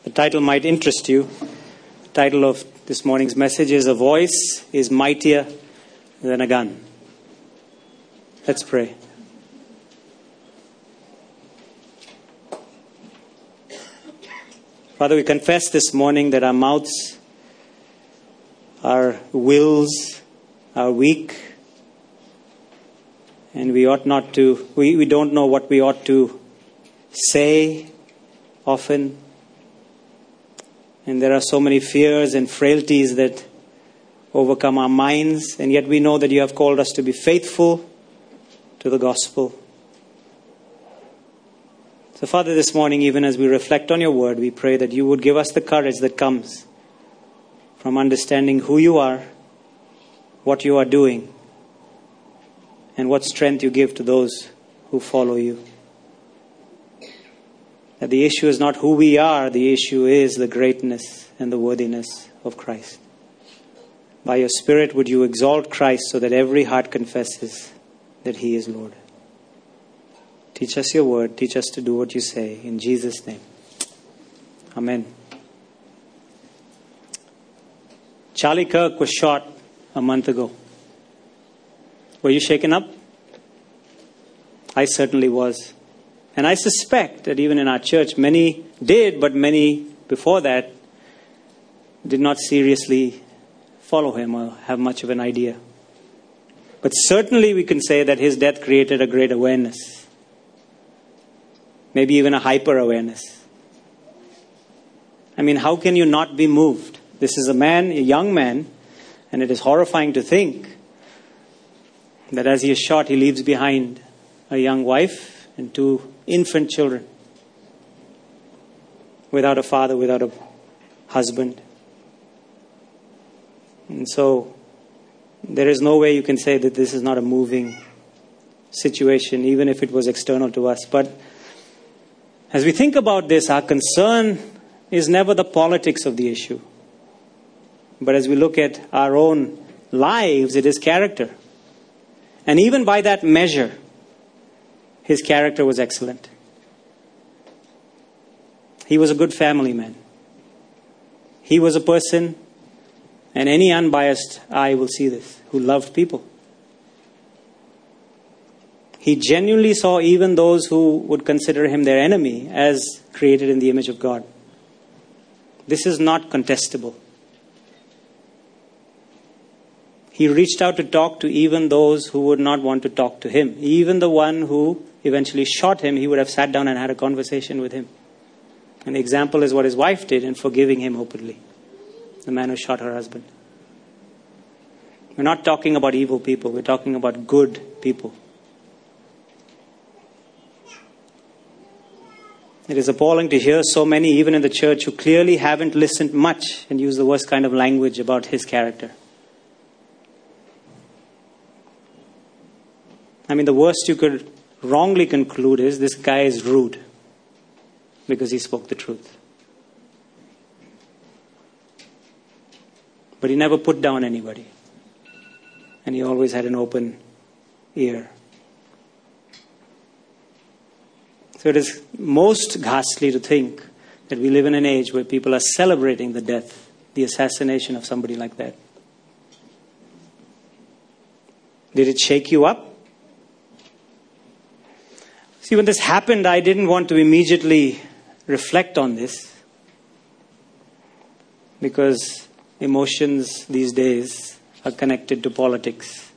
The title might interest you. The title of this morning's message is "A Voice is Mightier Than a Gun." Let's pray. Father, we confess this morning that our mouths, our wills are weak, and we ought not to, we don't know what we ought to say often. And there are so many fears and frailties that overcome our minds, and yet we know that you have called us to be faithful to the gospel. So Father, this morning, even as we reflect on your word, we pray that you would give us the courage that comes from understanding who you are, what you are doing, and what strength you give to those who follow you. That the issue is not who we are, the issue is the greatness and the worthiness of Christ. By your Spirit, would you exalt Christ so that every heart confesses that he is Lord. Teach us your word. Teach us to do what you say. In Jesus' name. Amen. Charlie Kirk was shot a month ago. Were you shaken up? I certainly was. And I suspect that even in our church, many did, but many before that did not seriously follow him or have much of an idea. But certainly we can say that his death created a great awareness. Maybe even a hyper-awareness. I mean, how can you not be moved? This is a young man, and it is horrifying to think that as he is shot, he leaves behind a young wife and 2 infant children, without a father, without a husband. And so there is no way you can say that this is not a moving situation, even if it was external to us. But as we think about this, our concern is never the politics of the issue. But as we look at our own lives, it is character. And even by that measure, his character was excellent. He was a good family man. He was a person, and any unbiased eye will see this, who loved people. He genuinely saw even those who would consider him their enemy as created in the image of God. This is not contestable. He reached out to talk to even those who would not want to talk to him. Even the one who eventually shot him, he would have sat down and had a conversation with him. And the example is what his wife did in forgiving him openly. The man who shot her husband. We're not talking about evil people. We're talking about good people. It is appalling to hear so many, even in the church, who clearly haven't listened much and use the worst kind of language about his character. I mean, the worst you could wrongly conclude is this guy is rude because he spoke the truth. But he never put down anybody. And he always had an open ear. So it is most ghastly to think that we live in an age where people are celebrating the death, the assassination of somebody like that. Did it shake you up? See, when this happened, I didn't want to immediately reflect on this, because emotions these days are connected to politics.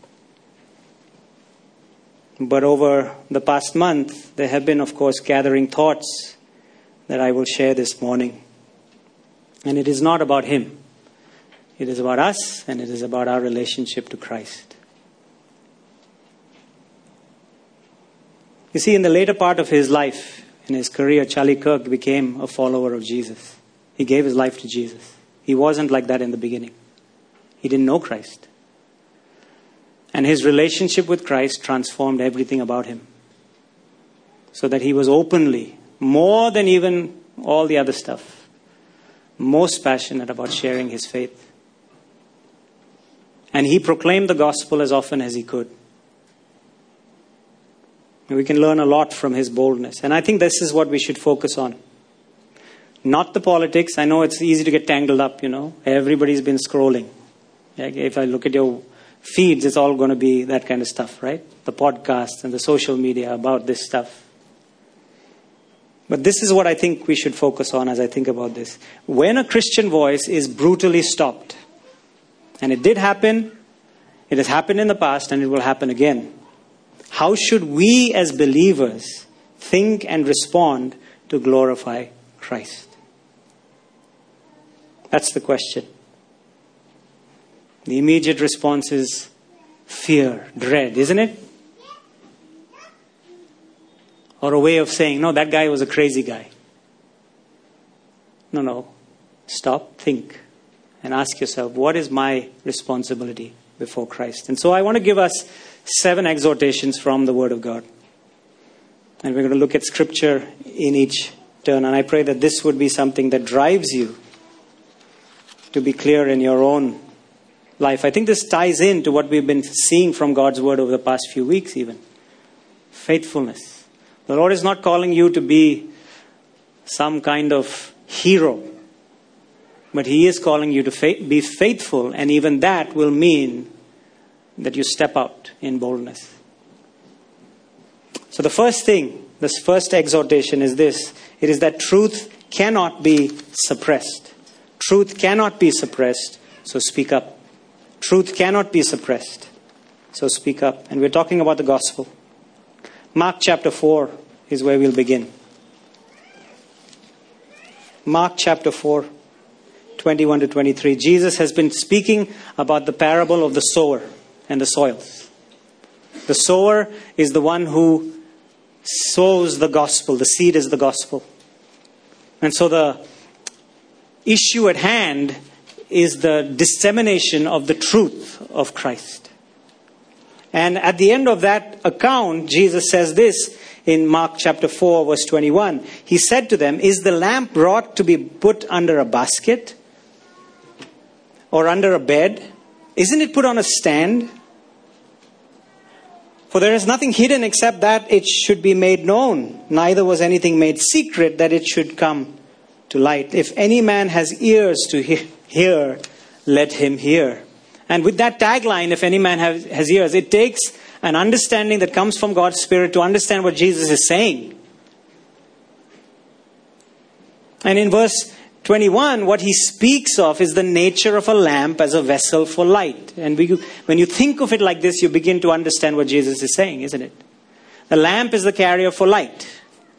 But over the past month, there have been, of course, gathering thoughts that I will share this morning. And it is not about him. It is about us, and it is about our relationship to Christ. You see, in the later part of his life, in his career, Charlie Kirk became a follower of Jesus. He gave his life to Jesus. He wasn't like that in the beginning. He didn't know Christ. And his relationship with Christ transformed everything about him. So that he was openly, more than even all the other stuff, most passionate about sharing his faith. And he proclaimed the gospel as often as he could. And we can learn a lot from his boldness. And I think this is what we should focus on. Not the politics. I know it's easy to get tangled up, Everybody's been scrolling. If I look at your feeds, it's all going to be that kind of stuff, right? The podcasts and the social media about this stuff. But this is what I think we should focus on as I think about this. When a Christian voice is brutally stopped, and it did happen, it has happened in the past, and it will happen again. How should we as believers think and respond to glorify Christ? That's the question. The immediate response is fear, dread, isn't it? Or a way of saying, no, that guy was a crazy guy. No. Stop, think, and ask yourself, what is my responsibility before Christ? And so I want to give us 7 exhortations from the Word of God. And we're going to look at Scripture in each turn. And I pray that this would be something that drives you to be clear in your own life. I think this ties into what we've been seeing from God's Word over the past few weeks even. Faithfulness. The Lord is not calling you to be some kind of hero. But He is calling you to be faithful. And even that will mean that you step out in boldness. So the first thing, this first exhortation is this. It is that truth cannot be suppressed. Truth cannot be suppressed, so speak up. Truth cannot be suppressed, so speak up. And we're talking about the gospel. Mark chapter 4 is where we'll begin. Mark chapter 4, 21 to 23. Jesus has been speaking about the parable of the sower and the soils. The sower is the one who sows the gospel. The seed is the gospel. And so the issue at hand is the dissemination of the truth of Christ. And at the end of that account, Jesus says this in Mark chapter 4, verse 21. He said to them, is the lamp brought to be put under a basket or under a bed? Isn't it put on a stand? For there is nothing hidden except that it should be made known. Neither was anything made secret that it should come to light. If any man has ears to hear, let him hear. And with that tagline, if any man has ears, it takes an understanding that comes from God's Spirit to understand what Jesus is saying. And in verse 21, what he speaks of is the nature of a lamp as a vessel for light. And when you think of it like this, you begin to understand what Jesus is saying, isn't it? The lamp is the carrier for light.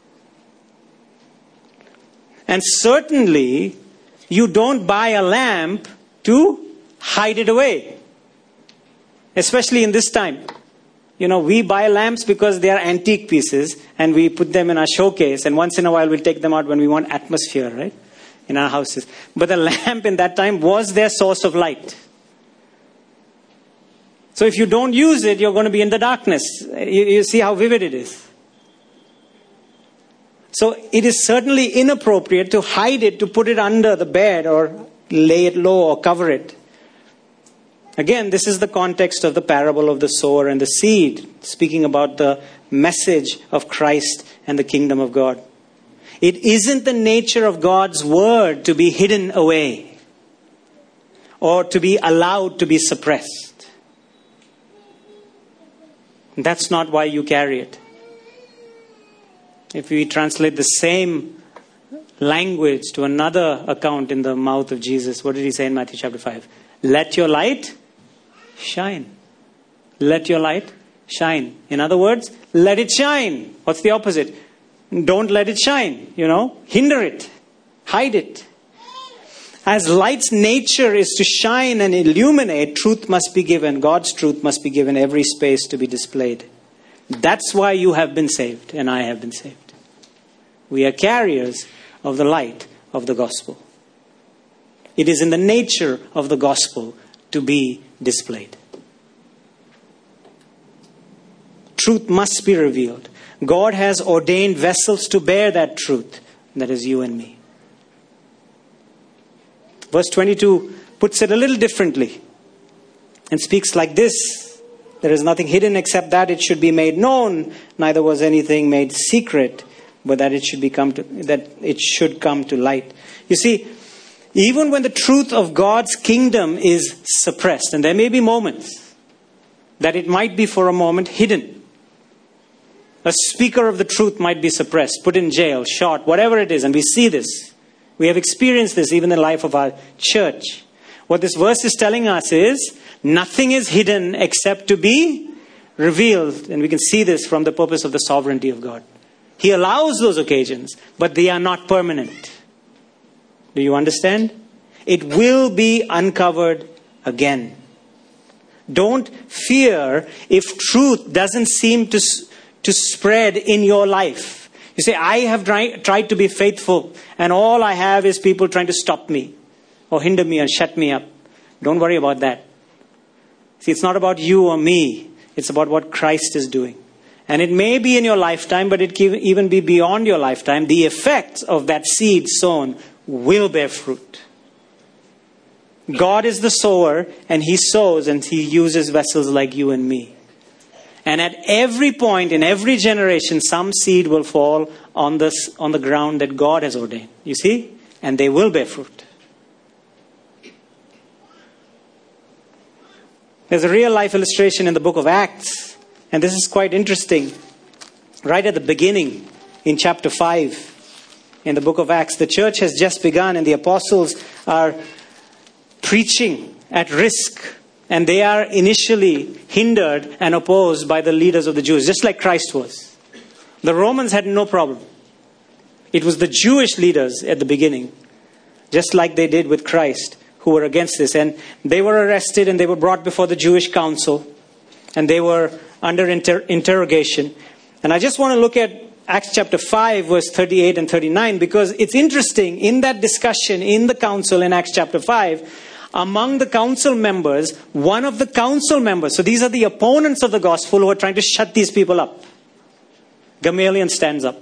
And certainly, you don't buy a lamp to hide it away. Especially in this time. We buy lamps because they are antique pieces and we put them in our showcase, and once in a while we'll take them out when we want atmosphere, right? In our houses. But the lamp in that time was their source of light. So if you don't use it, you're going to be in the darkness. You see how vivid it is. So it is certainly inappropriate to hide it, to put it under the bed or lay it low or cover it. Again, this is the context of the parable of the sower and the seed, speaking about the message of Christ and the kingdom of God. It isn't the nature of God's word to be hidden away or to be allowed to be suppressed. That's not why you carry it. If we translate the same language to another account in the mouth of Jesus, what did he say in Matthew chapter 5? Let your light shine. Let your light shine. In other words, let it shine. What's the opposite? Don't let it shine. Hinder it. Hide it. As light's nature is to shine and illuminate, truth must be given. God's truth must be given every space to be displayed. That's why you have been saved and I have been saved. We are carriers of the light of the gospel. It is in the nature of the gospel to be displayed. Truth must be revealed. God has ordained vessels to bear that truth. That is you and me. Verse 22 puts it a little differently and speaks like this. There is nothing hidden except that it should be made known. Neither was anything made secret but that it should come to light. You see, even when the truth of God's kingdom is suppressed, and there may be moments that it might be for a moment hidden. A speaker of the truth might be suppressed, put in jail, shot, whatever it is, and we see this. We have experienced this even in the life of our church. What this verse is telling us is, nothing is hidden except to be revealed. And we can see this from the purpose of the sovereignty of God. He allows those occasions, but they are not permanent. Do you understand? It will be uncovered again. Don't fear if truth doesn't seem to spread in your life. You say, I have tried to be faithful, and all I have is people trying to stop me or hinder me or shut me up. Don't worry about that. See, it's not about you or me. It's about what Christ is doing. And it may be in your lifetime, but it can even be beyond your lifetime. The effects of that seed sown will bear fruit. God is the sower, and He sows, and He uses vessels like you and me. And at every point, in every generation, some seed will fall on the ground that God has ordained. You see? And they will bear fruit. There's a real life illustration in the book of Acts. And this is quite interesting. Right at the beginning, in chapter 5, in the book of Acts, the church has just begun and the apostles are preaching at risk. And they are initially hindered and opposed by the leaders of the Jews, just like Christ was. The Romans had no problem. It was the Jewish leaders at the beginning, just like they did with Christ, who were against this. And they were arrested and they were brought before the Jewish council. And they were under interrogation. And I just want to look at Acts chapter 5, verse 38 and 39, because it's interesting in that discussion in the council in Acts chapter 5, among the council members, one of the council members, so these are the opponents of the gospel who are trying to shut these people up. Gamaliel stands up.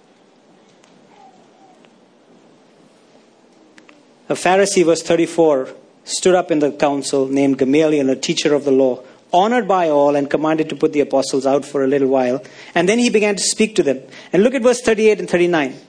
A Pharisee, verse 34, stood up in the council named Gamaliel, a teacher of the law, honored by all and commanded to put the apostles out for a little while. And then he began to speak to them. And look at verse 38 and 39.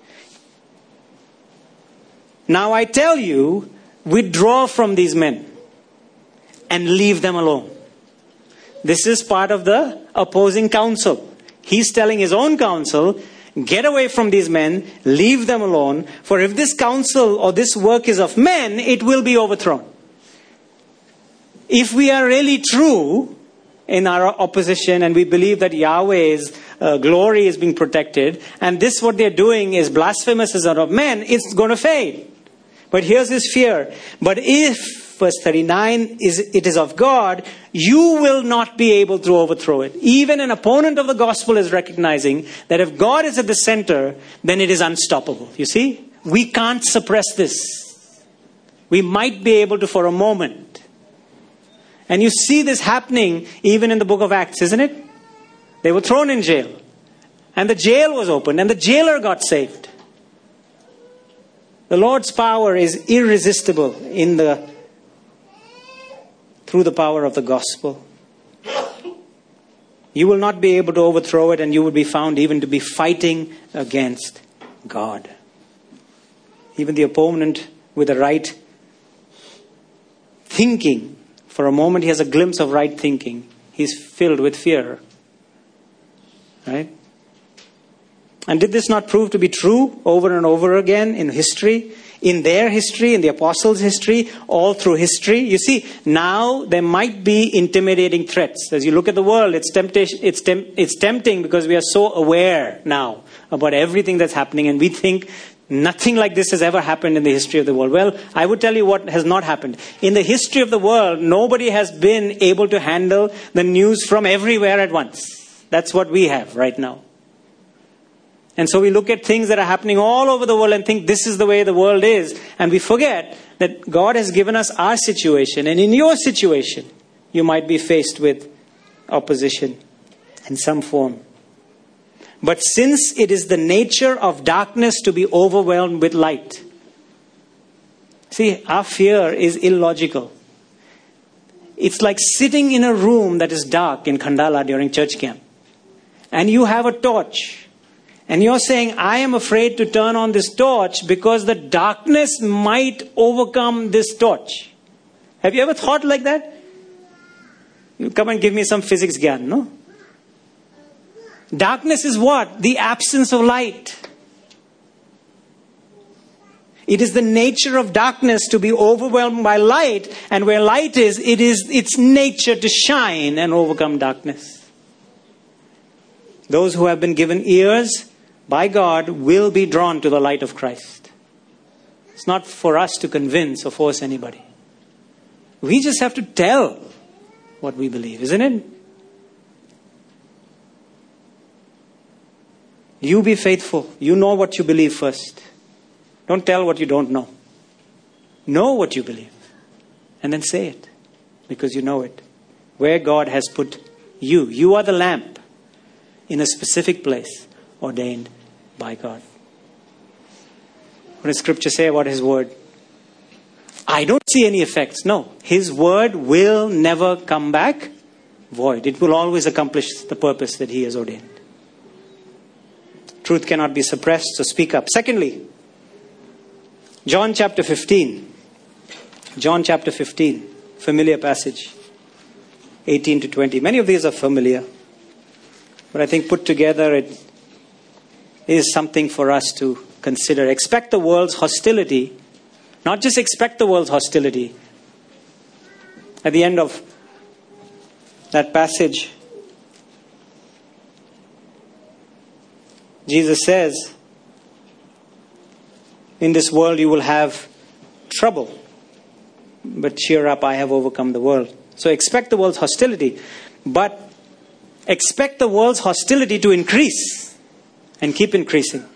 Now I tell you, withdraw from these men and leave them alone. This is part of the opposing council. He's telling his own council, get away from these men, leave them alone. For if this counsel or this work is of men, it will be overthrown. If we are really true in our opposition and we believe that Yahweh's glory is being protected, and this what they're doing is blasphemous as of men, it's going to fade. But here's his fear. But if, verse 39, it is of God, you will not be able to overthrow it. Even an opponent of the gospel is recognizing that if God is at the center, then it is unstoppable. You see? We can't suppress this. We might be able to for a moment. And you see this happening even in the book of Acts, isn't it? They were thrown in jail. And the jail was opened and the jailer got saved. The Lord's power is irresistible through the power of the gospel. You will not be able to overthrow it, and you will be found even to be fighting against God. Even the opponent with the right thinking, for a moment he has a glimpse of right thinking, he's filled with fear. Right? And did this not prove to be true over and over again in history? In their history, in the apostles' history, all through history? You see, now there might be intimidating threats. As you look at the world, it's tempting because we are so aware now about everything that's happening, and we think nothing like this has ever happened in the history of the world. Well, I would tell you what has not happened. In the history of the world, nobody has been able to handle the news from everywhere at once. That's what we have right now. And so we look at things that are happening all over the world and think this is the way the world is. And we forget that God has given us our situation. And in your situation, you might be faced with opposition in some form. But since it is the nature of darkness to be overwhelmed with light. See, our fear is illogical. It's like sitting in a room that is dark in Khandala during church camp. And you have a torch. And you're saying, I am afraid to turn on this torch because the darkness might overcome this torch. Have you ever thought like that? You come and give me some physics gyan, no? Darkness is what? The absence of light. It is the nature of darkness to be overwhelmed by light. And where light is, it is its nature to shine and overcome darkness. Those who have been given ears by God will be drawn to the light of Christ. It's not for us to convince or force anybody. We just have to tell what we believe, isn't it? You be faithful. You know what you believe first. Don't tell what you don't know. Know what you believe. And then say it. Because you know it. Where God has put you. You are the lamp in a specific place ordained by God. What does Scripture say about His Word? I don't see any effects. No. His Word will never come back void. It will always accomplish the purpose that He has ordained. Truth cannot be suppressed, so speak up. Secondly, John chapter 15. John chapter 15. Familiar passage. 18 to 20. Many of these are familiar. But I think put together it is something for us to consider. Expect the world's hostility. Not just expect the world's hostility. At the end of that passage, Jesus says, in this world you will have trouble. But cheer up, I have overcome the world. So expect the world's hostility. But expect the world's hostility to increase. And keep increasing.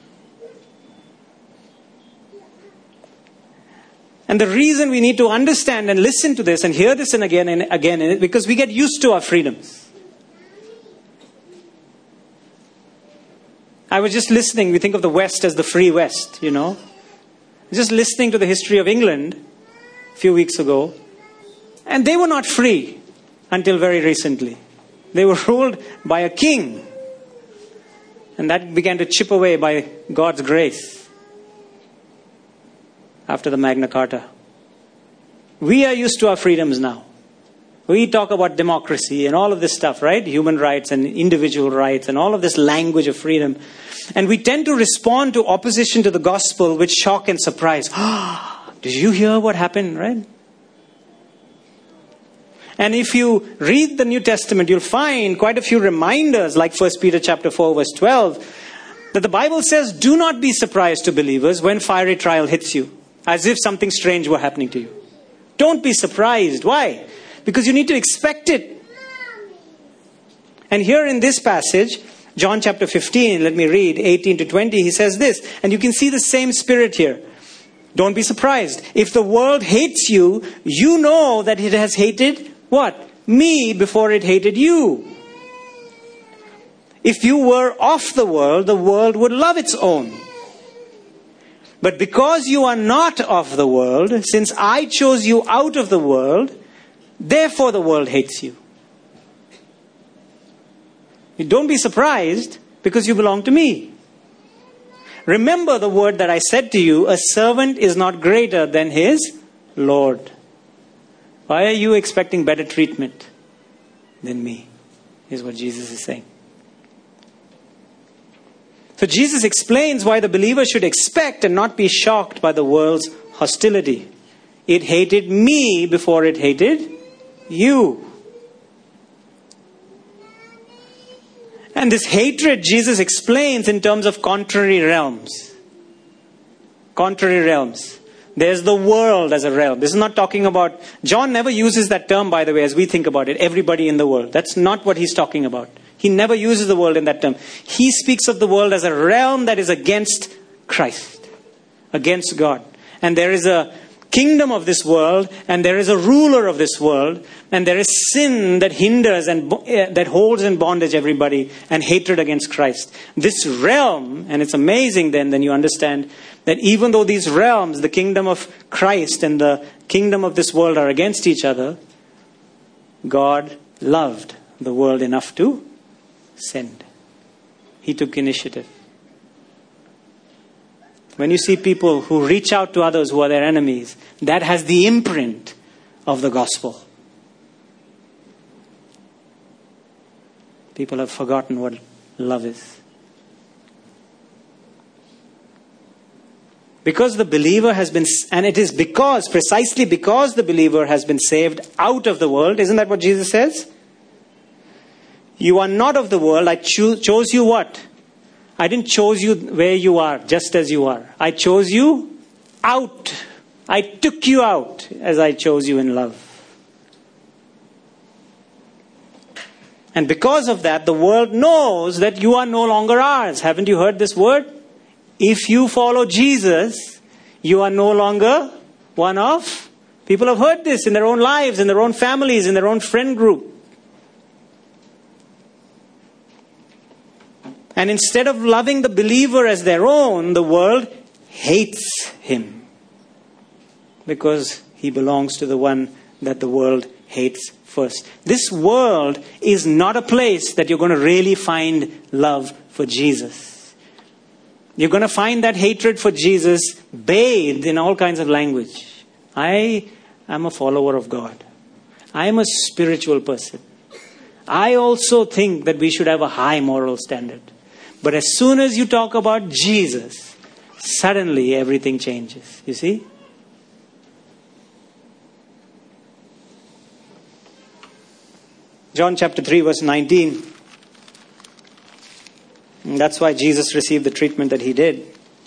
And the reason we need to understand and listen to this and hear this and again is because we get used to our freedoms. I was just listening. We think of the West as the free West, you know. Just listening to the history of England a few weeks ago. And they were not free until very recently. They were ruled by a king. And that began to chip away by God's grace after the Magna Carta. We are used to our freedoms now. We talk about democracy and all of this stuff, right? Human rights and individual rights and all of this language of freedom. And we tend to respond to opposition to the gospel with shock and surprise. Did you hear what happened, right? And if you read the New Testament, you'll find quite a few reminders, like 1 Peter chapter 4, verse 12, that the Bible says, do not be surprised to believers when fiery trial hits you, as if something strange were happening to you. Don't be surprised. Why? Because you need to expect it. And here in this passage, John chapter 15, let me read, 18 to 20, he says this, and you can see the same spirit here. Don't be surprised. If the world hates you, you know that it has hated what? Me before it hated you. If you were of the world would love its own. But because you are not of the world, since I chose you out of the world, therefore the world hates you. Don't be surprised because you belong to me. Remember the word that I said to you, a servant is not greater than his Lord. Why are you expecting better treatment than me? Is what Jesus is saying. So Jesus explains why the believer should expect and not be shocked by the world's hostility. It hated me before it hated you. And this hatred Jesus explains in terms of contrary realms. Contrary realms. There's the world as a realm. This is not talking about... John never uses that term, by the way, as we think about it. Everybody in the world. That's not what he's talking about. He never uses the world in that term. He speaks of the world as a realm that is against Christ. Against God. And there is a kingdom of this world. And there is a ruler of this world. And there is sin that hinders and that holds in bondage everybody. And hatred against Christ. This realm, and it's amazing then you understand that even though these realms, the kingdom of Christ and the kingdom of this world are against each other, God loved the world enough to send. He took initiative. When you see people who reach out to others who are their enemies, that has the imprint of the gospel. People have forgotten what love is. Because the believer has been, and it is precisely because the believer has been saved out of the world. Isn't that what Jesus says? You are not of the world. I chose you what? I didn't choose you where you are, just as you are. I chose you out. I took you out as I chose you in love. And because of that, the world knows that you are no longer ours. Haven't you heard this word? If you follow Jesus, you are no longer one of. People have heard this in their own lives, in their own families, in their own friend group. And instead of loving the believer as their own, the world hates him. Because he belongs to the one that the world hates first. This world is not a place that you're going to really find love for Jesus. You're going to find that hatred for Jesus bathed in all kinds of language. I am a follower of God. I am a spiritual person. I also think that we should have a high moral standard. But as soon as you talk about Jesus, suddenly everything changes. You see? John chapter 3 verse 19. And that's why Jesus received the treatment that he did.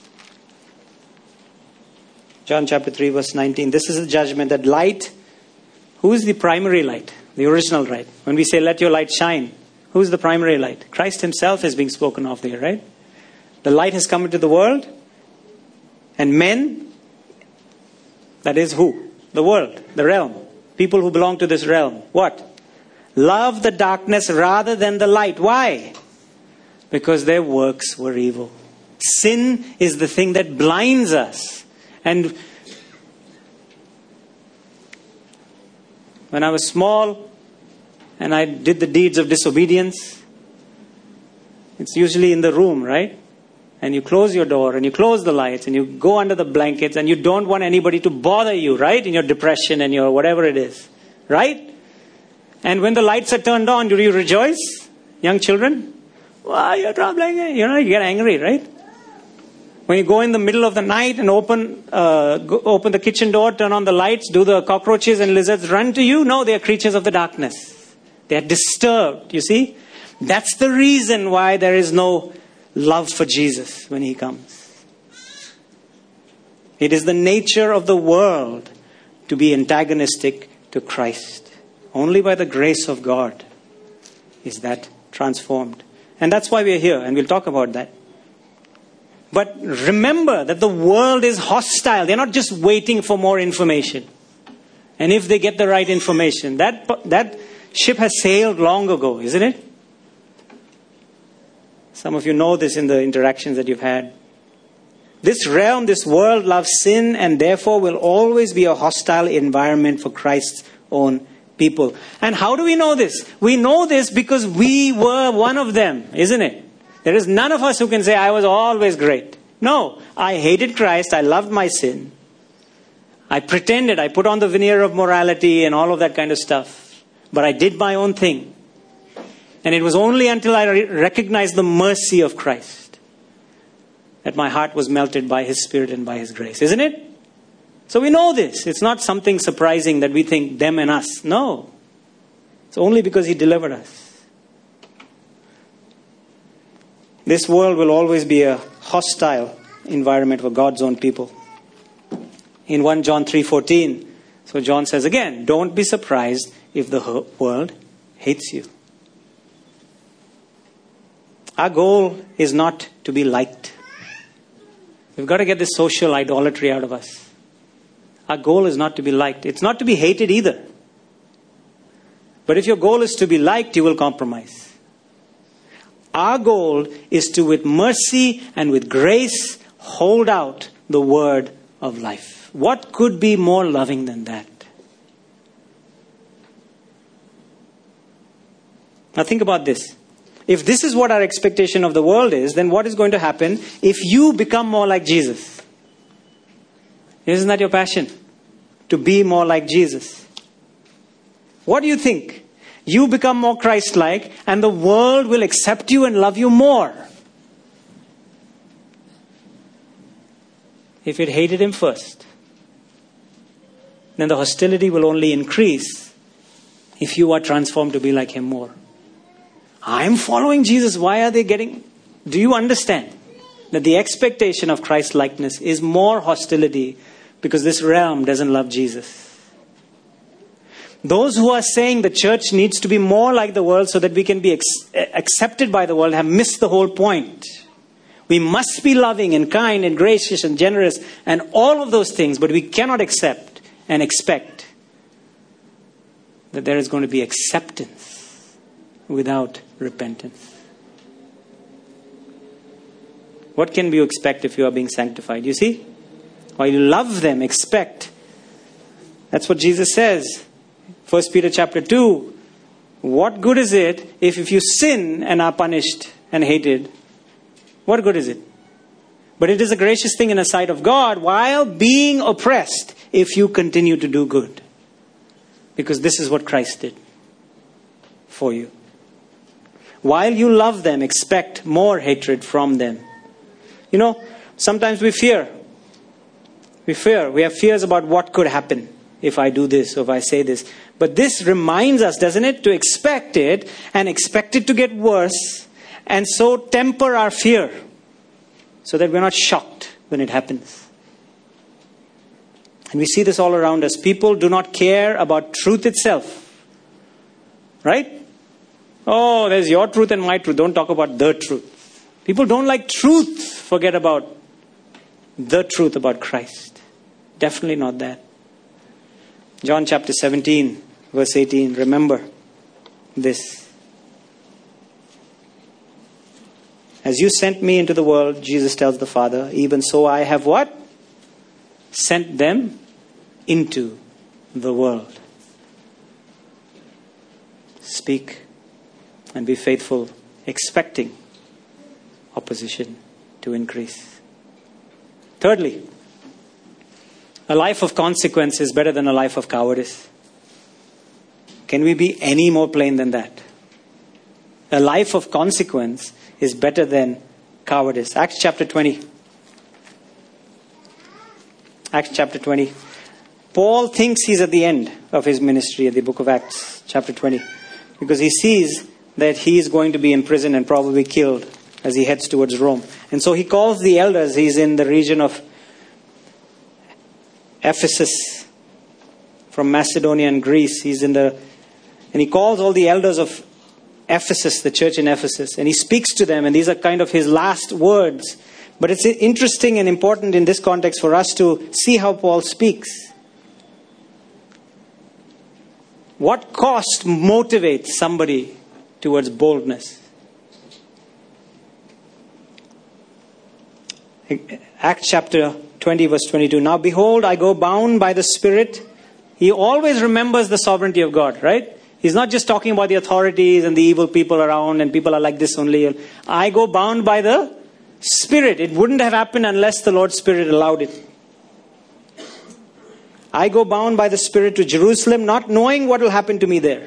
John chapter 3 verse 19. This is the judgment that light. Who is the primary light? The original light. When we say let your light shine. Who is the primary light? Christ himself is being spoken of there, right? The light has come into the world. And men, that is who? The world, the realm. People who belong to this realm. What? Love the darkness rather than the light. Why? Because their works were evil. Sin is the thing that blinds us. And when I was small and I did the deeds of disobedience, it's usually in the room, right? And you close your door and you close the lights and you go under the blankets and you don't want anybody to bother you, right? In your depression and your whatever it is, right? And when the lights are turned on, do you rejoice? Young children? Why you're troubling me? You get angry, right? When you go in the middle of the night and open the kitchen door, turn on the lights, do the cockroaches and lizards run to you? No, they are creatures of the darkness. They are disturbed, you see? That's the reason why there is no love for Jesus when he comes. It is the nature of the world to be antagonistic to Christ. Only by the grace of God is that transformed. And that's why we are here, and we'll talk about that. But remember that the world is hostile. They're not just waiting for more information. And if they get the right information, that ship has sailed long ago, isn't it? Some of you know this in the interactions that you've had. This realm, this world loves sin and therefore will always be a hostile environment for Christ's own people. And how do we know this? We know this because we were one of them, isn't it? There is none of us who can say, I was always great. No, I hated Christ. I loved my sin. I pretended. I put on the veneer of morality and all of that kind of stuff. But I did my own thing. And it was only until I recognized the mercy of Christ that my heart was melted by his Spirit and by his grace. Isn't it? So we know this. It's not something surprising that we think them and us. No. It's only because he delivered us. This world will always be a hostile environment for God's own people. In 1 John 3:14, so John says again, don't be surprised if the world hates you. Our goal is not to be liked. We've got to get this social idolatry out of us. Our goal is not to be liked. It's not to be hated either. But if your goal is to be liked, you will compromise. Our goal is to, with mercy and with grace, hold out the word of life. What could be more loving than that? Now think about this. If this is what our expectation of the world is, then what is going to happen if you become more like Jesus? Isn't that your passion? To be more like Jesus. What do you think? You become more Christ-like and the world will accept you and love you more. If it hated him first, then the hostility will only increase if you are transformed to be like him more. I'm following Jesus. Why are they getting... Do you understand that the expectation of Christ-likeness is more hostility because this realm doesn't love Jesus? Those who are saying the church needs to be more like the world so that we can be accepted by the world have missed the whole point. We must be loving and kind and gracious and generous and all of those things, but we cannot accept and expect that there is going to be acceptance without repentance. What can you expect if you are being sanctified? You see? While you love them, expect. That's what Jesus says. 1 Peter chapter 2. What good is it if you sin and are punished and hated? What good is it? But it is a gracious thing in the sight of God while being oppressed if you continue to do good. Because this is what Christ did for you. While you love them, expect more hatred from them. You know, sometimes we fear. We have fears about what could happen if I do this or if I say this. But this reminds us, doesn't it, to expect it and expect it to get worse. And so temper our fear so that we're not shocked when it happens. And we see this all around us. People do not care about truth itself. Right? Oh, there's your truth and my truth. Don't talk about the truth. People don't like truth. Forget about the truth about Christ. Definitely not that. John chapter 17, verse 18. Remember this. As you sent me into the world, Jesus tells the Father, even so I have what? Sent them into the world. Speak and be faithful, expecting opposition to increase. Thirdly, a life of consequence is better than a life of cowardice. Can we be any more plain than that? A life of consequence is better than cowardice. Acts chapter 20. Acts chapter 20. Paul thinks he's at the end of his ministry at the book of Acts chapter 20. Because he sees that he is going to be imprisoned and probably killed as he heads towards Rome. And so he calls the elders. He's in the region of Ephesus, from Macedonia and Greece. And he calls all the elders of Ephesus, the church in Ephesus, and he speaks to them, and these are kind of his last words. But it's interesting and important in this context for us to see how Paul speaks. What cost motivates somebody towards boldness? Acts chapter 20 verse 22. Now behold, I go bound by the Spirit. He always remembers the sovereignty of God, right? He's not just talking about the authorities and the evil people around and people are like this only. I go bound by the Spirit. It wouldn't have happened unless the Lord's Spirit allowed it. I go bound by the Spirit to Jerusalem, not knowing what will happen to me there.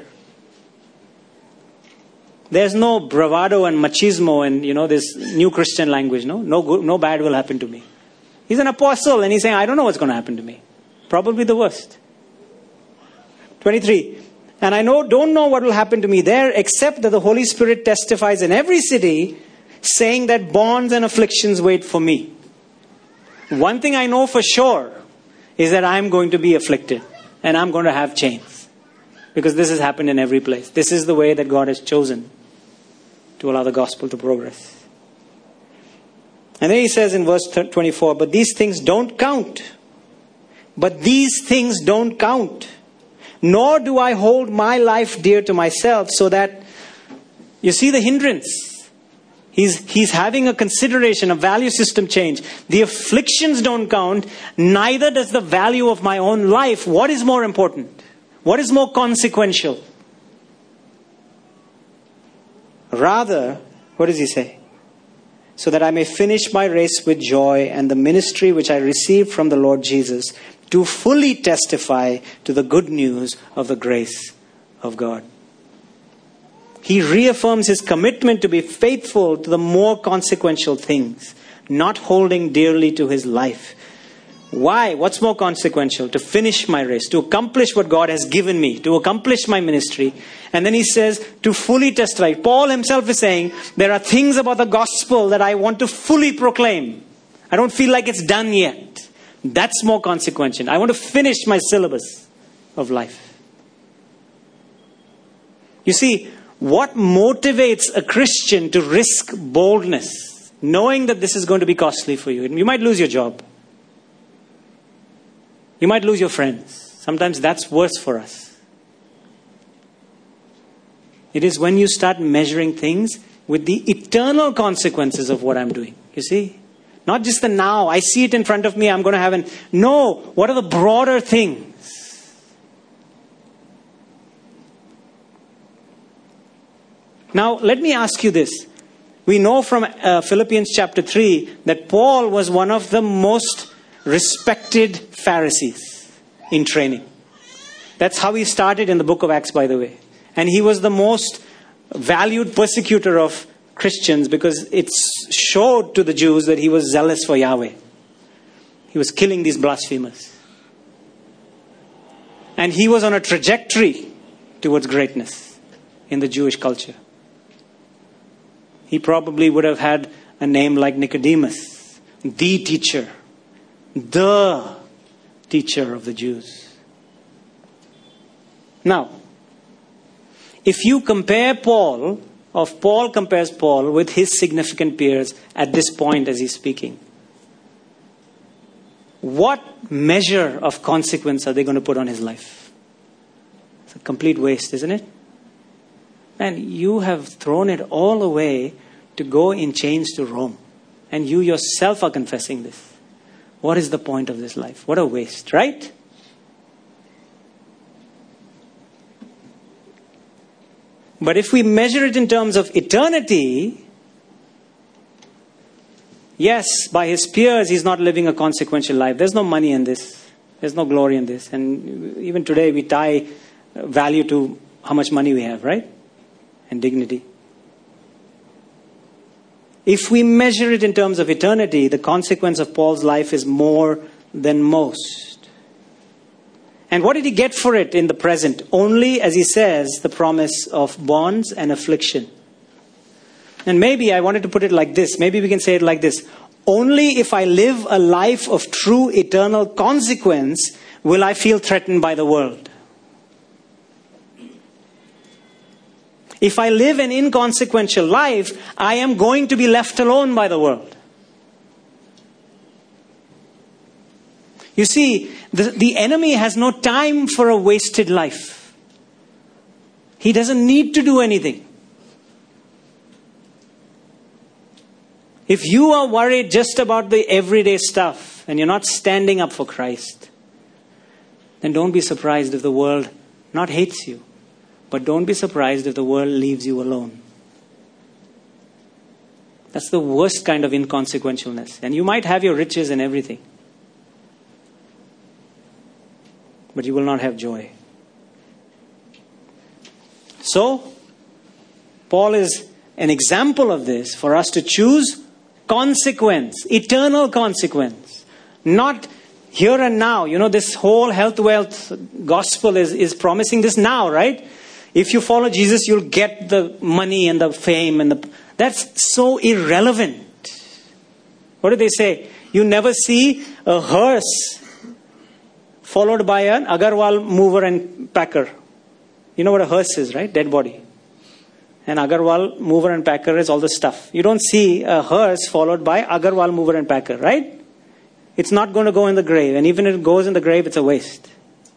There's no bravado and machismo and, this new Christian language. No bad will happen to me. He's an apostle and he's saying, I don't know what's going to happen to me. Probably the worst. 23. And I don't know what will happen to me there, except that the Holy Spirit testifies in every city, saying that bonds and afflictions wait for me. One thing I know for sure is that I'm going to be afflicted and I'm going to have chains. Because this has happened in every place. This is the way that God has chosen to allow the gospel to progress. And then he says in verse 24, but these things don't count. But these things don't count. Nor do I hold my life dear to myself, so that, you see the hindrance. He's having a consideration, a value system change. The afflictions don't count, neither does the value of my own life. What is more important? What is more consequential? Rather, what does he say? so that I may finish my race with joy and the ministry which I received from the Lord Jesus to fully testify to the good news of the grace of God. He reaffirms his commitment to be faithful to the more consequential things, not holding dearly to his life. Why? What's more consequential? To finish my race, to accomplish what God has given me, to accomplish my ministry. And then he says, to fully testify. Paul himself is saying, there are things about the gospel that I want to fully proclaim. I don't feel like it's done yet. That's more consequential. I want to finish my syllabus of life. You see, what motivates a Christian to risk boldness, knowing that this is going to be costly for you? You might lose your job. You might lose your friends. Sometimes that's worse for us. It is when you start measuring things with the eternal consequences of what I'm doing. You see? Not just the now. I see it in front of me. I'm going to have No. What are the broader things? Now, let me ask you this. We know from Philippians chapter 3 that Paul was one of the most respected Pharisees in training. That's how he started in the book of Acts, by the way. And he was the most valued persecutor of Christians because it showed to the Jews that he was zealous for Yahweh. He was killing these blasphemers. And he was on a trajectory towards greatness in the Jewish culture. He probably would have had a name like Nicodemus, the teacher of the Jews. Now, if you compare Paul compares Paul with his significant peers at this point as he's speaking, what measure of consequence are they going to put on his life? It's a complete waste, isn't it? And you have thrown it all away to go in chains to Rome. And you yourself are confessing this. What is the point of this life? What a waste, right? But if we measure it in terms of eternity, yes, by his peers, he's not living a consequential life. There's no money in this. There's no glory in this. And even today, we tie value to how much money we have, right? And dignity. If we measure it in terms of eternity, the consequence of Paul's life is more than most. And what did he get for it in the present? Only, as he says, the promise of bonds and affliction. And maybe I wanted to put it like this. Maybe we can say it like this. Only if I live a life of true eternal consequence will I feel threatened by the world. If I live an inconsequential life, I am going to be left alone by the world. You see, the enemy has no time for a wasted life. He doesn't need to do anything. If you are worried just about the everyday stuff and you're not standing up for Christ, then don't be surprised if the world not hates you. But don't be surprised if the world leaves you alone. That's the worst kind of inconsequentialness. And you might have your riches and everything, but you will not have joy. So, Paul is an example of this for us to choose consequence, eternal consequence, not here and now. You know, this whole health, wealth gospel is promising this now, right? If you follow Jesus, you'll get the money and the fame and that's so irrelevant. What do they say? You never see a hearse followed by an Agarwal mover and packer. You know what a hearse is, right? Dead body. And Agarwal mover and packer is all the stuff. You don't see a hearse followed by Agarwal mover and packer, right? It's not going to go in the grave. And even if it goes in the grave, it's a waste.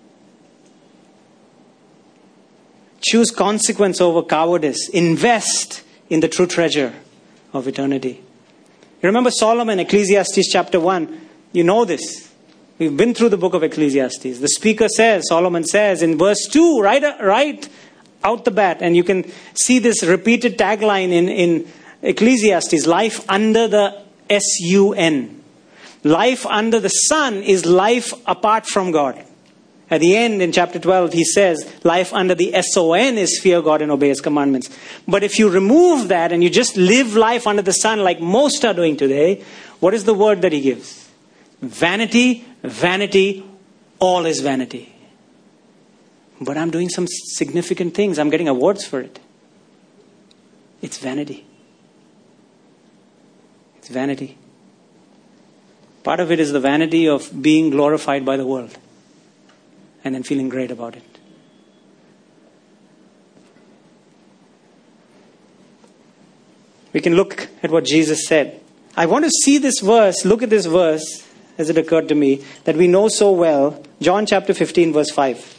Choose consequence over cowardice. Invest in the true treasure of eternity. You remember Solomon, Ecclesiastes chapter 1. You know this. We've been through the book of Ecclesiastes. The speaker says, Solomon says in verse 2, right out the bat. And you can see this repeated tagline in Ecclesiastes, life under the S-U-N. Life under the sun is life apart from God. At the end, in chapter 12, he says, life under the S-O-N is fear God and obey His commandments. But if you remove that and you just live life under the sun like most are doing today, what is the word that he gives? Vanity, vanity, all is vanity. But I'm doing some significant things. I'm getting awards for it. It's vanity. It's vanity. Part of it is the vanity of being glorified by the world and then feeling great about it. We can look at what Jesus said. I want to see this verse, look at this verse as it occurred to me that we know so well. John chapter 15 verse 5.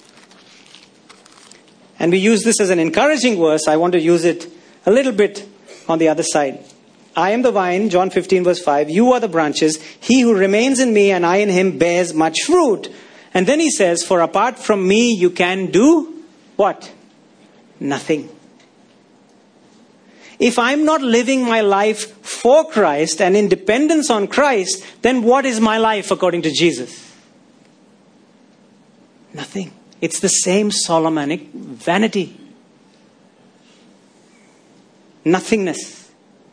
And we use this as an encouraging verse. I want to use it a little bit on the other side. I am the vine, John 15 verse 5. You are the branches. He who remains in me and I in him bears much fruit. And then he says, for apart from me you can do what? Nothing. If I'm not living my life for Christ and in dependence on Christ, then what is my life according to Jesus? Nothing. It's the same Solomonic vanity. Nothingness.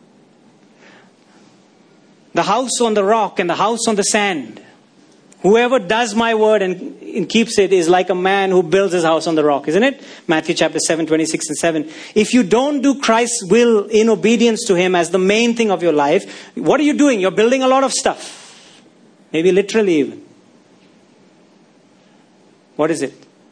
The house on the rock and the house on the sand. Whoever does my word and keeps it is like a man who builds his house on the rock, isn't it? Matthew chapter 7, 26 and 7. If you don't do Christ's will in obedience to Him as the main thing of your life, what are you doing? You're building a lot of stuff. Maybe literally even. What is it?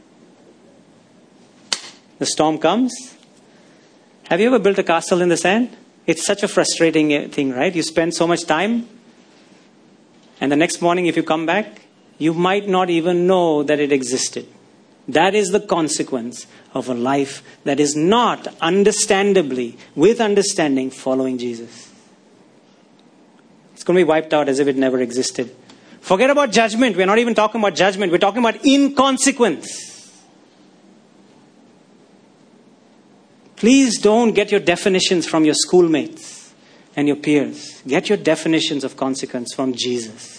The storm comes. Have you ever built a castle in the sand? It's such a frustrating thing, right? You spend so much time. And the next morning, if you come back, you might not even know that it existed. That is the consequence of a life that is not understandably, with understanding, following Jesus. It's going to be wiped out as if it never existed. Forget about judgment. We're not even talking about judgment. We're talking about inconsequence. Please don't get your definitions from your schoolmates and your peers. Get your definitions of consequence from Jesus.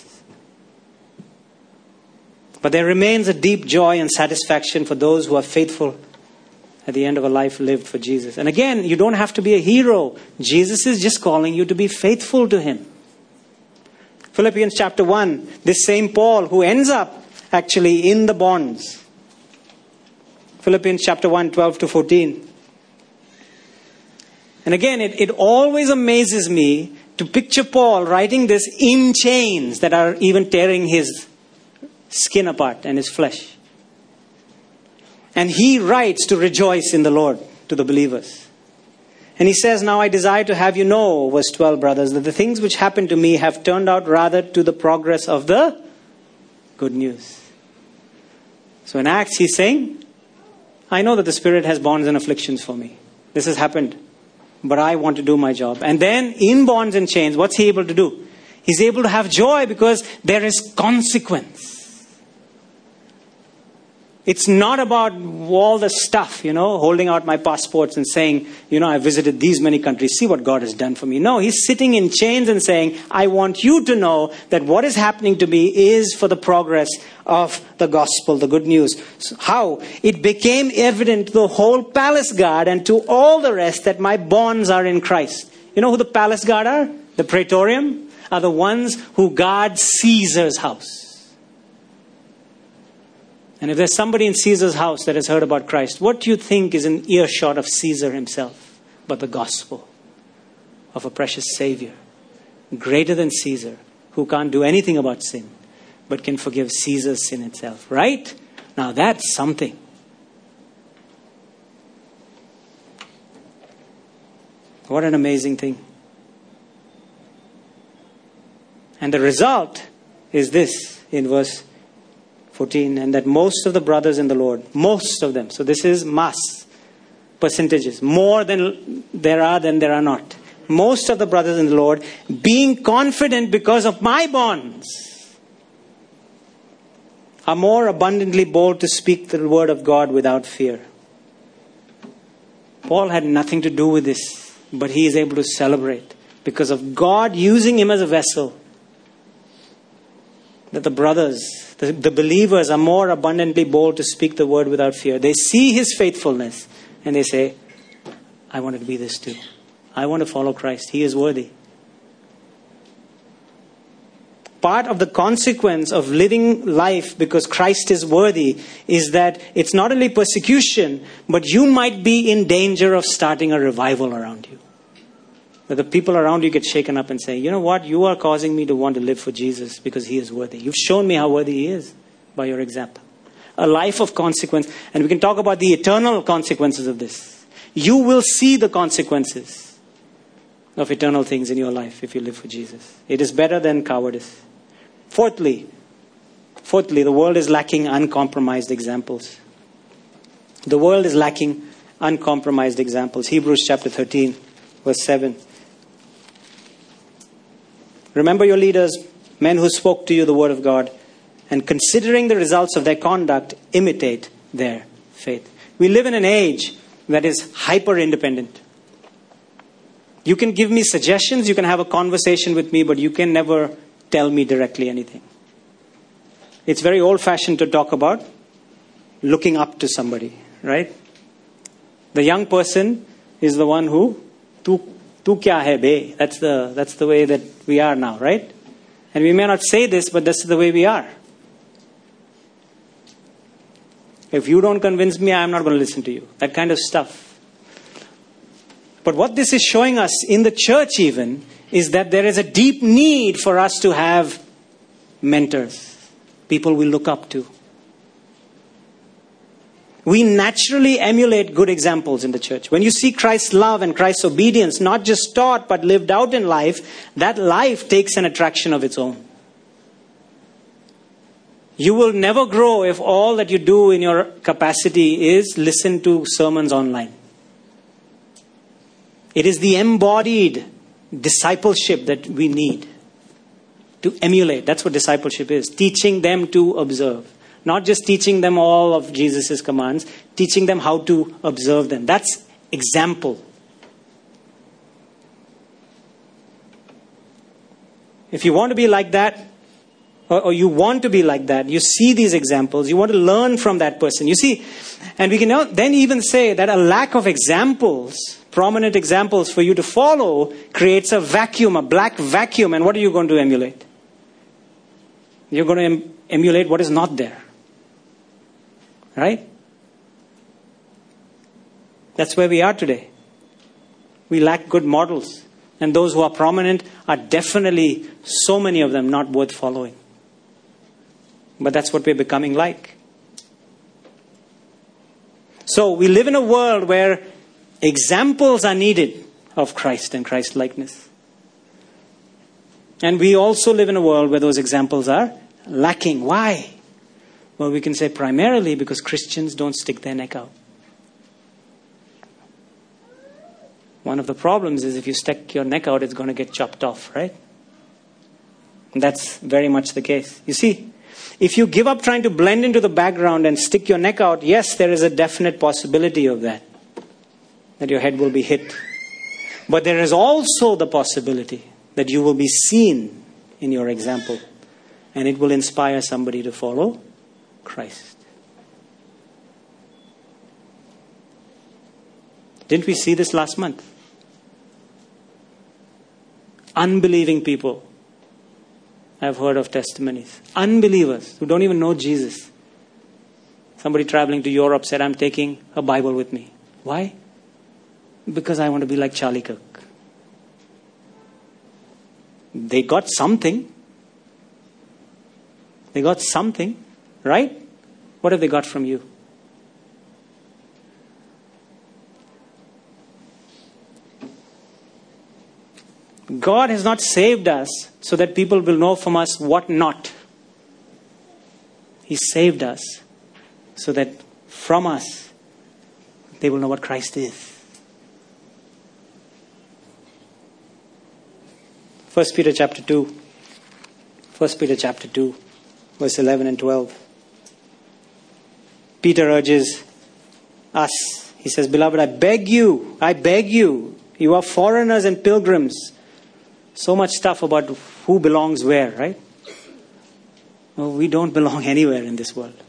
But there remains a deep joy and satisfaction for those who are faithful at the end of a life lived for Jesus. And again, you don't have to be a hero. Jesus is just calling you to be faithful to Him. Philippians chapter 1, this same Paul who ends up actually in the bonds. Philippians chapter 1, 12 to 14. And again, it always amazes me to picture Paul writing this in chains that are even tearing his skin apart and his flesh. And he writes to rejoice in the Lord to the believers. And he says, now I desire to have you know, verse 12, brothers, that the things which happened to me have turned out rather to the progress of the good news. So in Acts, he's saying, I know that the Spirit has bonds and afflictions for me. This has happened. But I want to do my job. And then in bonds and chains, what's he able to do? He's able to have joy because there is consequence. It's not about all the stuff, holding out my passports and saying, I visited these many countries. See what God has done for me. No, he's sitting in chains and saying, I want you to know that what is happening to me is for the progress of the gospel, the good news. So how? It became evident to the whole palace guard and to all the rest that my bonds are in Christ. You know who the palace guard are? The praetorium are the ones who guard Caesar's house. And if there's somebody in Caesar's house that has heard about Christ, what do you think is in earshot of Caesar himself but the gospel of a precious Savior, greater than Caesar, who can't do anything about sin, but can forgive Caesar's sin itself, right? Now that's something. What an amazing thing. And the result is this in verse 14, and that most of the brothers in the Lord, most of them, so this is mass, percentages, more than there are not. Most of the brothers in the Lord, being confident because of my bonds, are more abundantly bold to speak the word of God without fear. Paul had nothing to do with this. but he is able to celebrate because of God using him as a vessel. That the brothers, the believers are more abundantly bold to speak the word without fear. They see his faithfulness and they say, I want to be this too. I want to follow Christ. He is worthy. Part of the consequence of living life because Christ is worthy is that it's not only persecution, but you might be in danger of starting a revival around you. Where the people around you get shaken up and say, you know what, you are causing me to want to live for Jesus because he is worthy. You've shown me how worthy he is by your example. A life of consequence. And we can talk about the eternal consequences of this. You will see the consequences of eternal things in your life if you live for Jesus. It is better than cowardice. Fourthly, the world is lacking uncompromised examples. The world is lacking uncompromised examples. Hebrews chapter 13, verse 7. Remember your leaders, men who spoke to you the word of God, and considering the results of their conduct, imitate their faith. We live in an age that is hyper-independent. You can give me suggestions, you can have a conversation with me, but you can never tell me directly anything. It's very old-fashioned to talk about looking up to somebody, right? The young person is the one who, tu kya hai be? That's the way that we are now, right? And we may not say this, but this is the way we are. If you don't convince me, I'm not going to listen to you. That kind of stuff. But what this is showing us in the church even is that there is a deep need for us to have mentors, people we look up to. We naturally emulate good examples in the church. When you see Christ's love and Christ's obedience, not just taught but lived out in life, that life takes an attraction of its own. You will never grow if all that you do in your capacity is listen to sermons online. It is the embodied discipleship that we need to emulate. That's what discipleship is. Teaching them to observe. Not just teaching them all of Jesus' commands, teaching them how to observe them. That's example. If you want to be like that, or you want to be like that, you see these examples, you want to learn from that person. You see, and we can then even say that a lack of examples, prominent examples for you to follow, creates a vacuum, a black vacuum. And what are you going to emulate? You're going to emulate what is not there. Right? That's where we are today. We lack good models. And those who are prominent are definitely, so many of them, not worth following. But that's what we're becoming like. So we live in a world where examples are needed of Christ and Christ-likeness. And we also live in a world where those examples are lacking. Why? Well, we can say primarily because Christians don't stick their neck out. One of the problems is if you stick your neck out, it's going to get chopped off, right? And that's very much the case. You see, if you give up trying to blend into the background and stick your neck out, yes, there is a definite possibility of that your head will be hit. But there is also the possibility that you will be seen in your example, and it will inspire somebody to follow Christ. Didn't we see this last month? Unbelieving people. I've heard of testimonies. Unbelievers who don't even know Jesus. Somebody traveling to Europe said, I'm taking a Bible with me. Why? Because I want to be like Charlie Kirk. They got something. They got something, right? What have they got from you? God has not saved us so that people will know from us what not. He saved us so that from us they will know what Christ is. 1 Peter chapter 2. 1 Peter chapter 2, verse 11 and 12. Peter urges us. He says, Beloved, I beg you. You are foreigners and pilgrims. So much stuff about who belongs where, right? No, we don't belong anywhere in this world.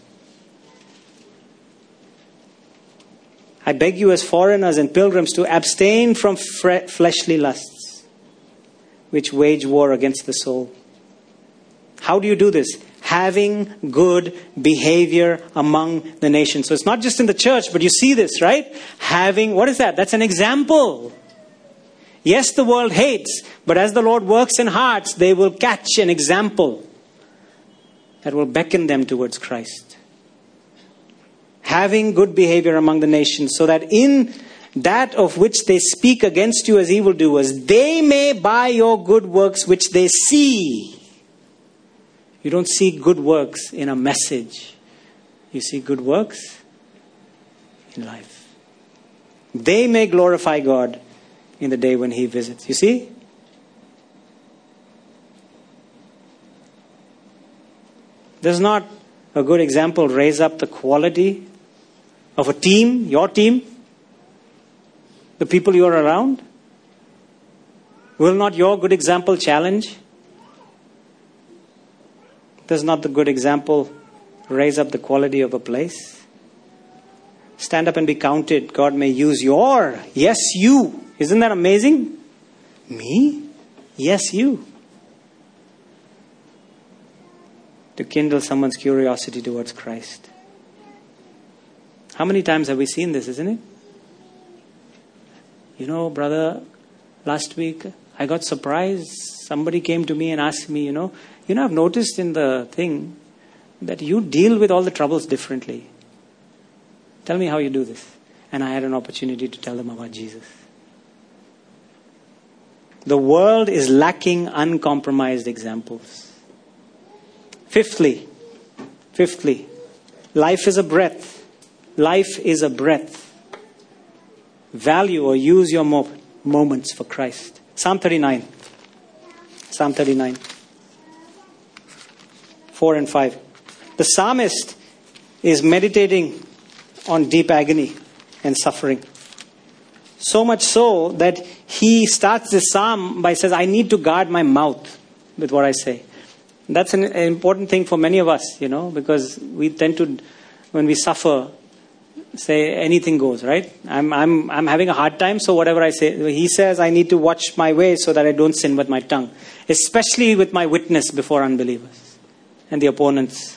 I beg you as foreigners and pilgrims to abstain from fleshly lusts, which wage war against the soul. How do you do this? Having good behavior among the nations. So it's not just in the church, but you see this, right? What is that? That's an example. Yes, the world hates, but as the Lord works in hearts, they will catch an example that will beckon them towards Christ. Having good behavior among the nations, so that in that of which they speak against you as evildoers, they may by your good works which they see. You don't see good works in a message. You see good works in life. They may glorify God in the day when He visits. You see? Does not a good example raise up the quality of a team, your team, the people you are around? Will not your good example challenge? Does not the good example raise up the quality of a place? Stand up and be counted. God may use yes, you. Isn't that amazing? Me? Yes, you. To kindle someone's curiosity towards Christ. How many times have we seen this, isn't it? You know, brother, last week I got surprised. Somebody came to me and asked me, I've noticed in the thing that you deal with all the troubles differently. Tell me how you do this. And I had an opportunity to tell them about Jesus. The world is lacking uncompromised examples. Fifthly, life is a breath. Life is a breath. Value or use your moments for Christ. Psalm 39. 4 and 5. The psalmist is meditating on deep agony and suffering. So much so that he starts this psalm by saying, I need to guard my mouth with what I say. That's an important thing for many of us, because we tend to, when we suffer, say anything goes, right? I'm having a hard time, so whatever I say, he says I need to watch my way so that I don't sin with my tongue, especially with my witness before unbelievers and the opponents.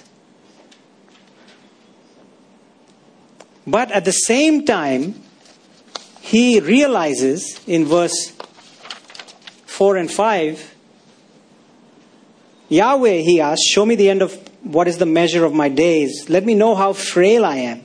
But at the same time, he realizes in verse 4 and 5, Yahweh, he asks, show me the end of what is the measure of my days. Let me know how frail I am.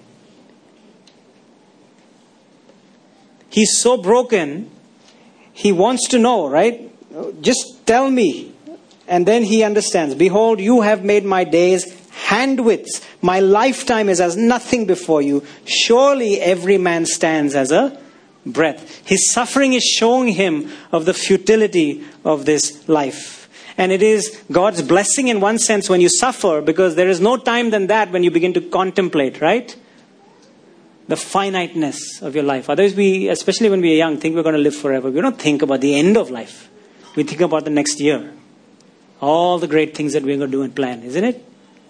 He's so broken, he wants to know, right? Just tell me. And then he understands. Behold, you have made my days handwidths. My lifetime is as nothing before you. Surely every man stands as a breath. His suffering is showing him of the futility of this life. And it is God's blessing in one sense when you suffer, because there is no time than that when you begin to contemplate, right? The finiteness of your life. Otherwise, especially when we are young, think we're going to live forever. We don't think about the end of life. We think about the next year. All the great things that we're going to do and plan, isn't it?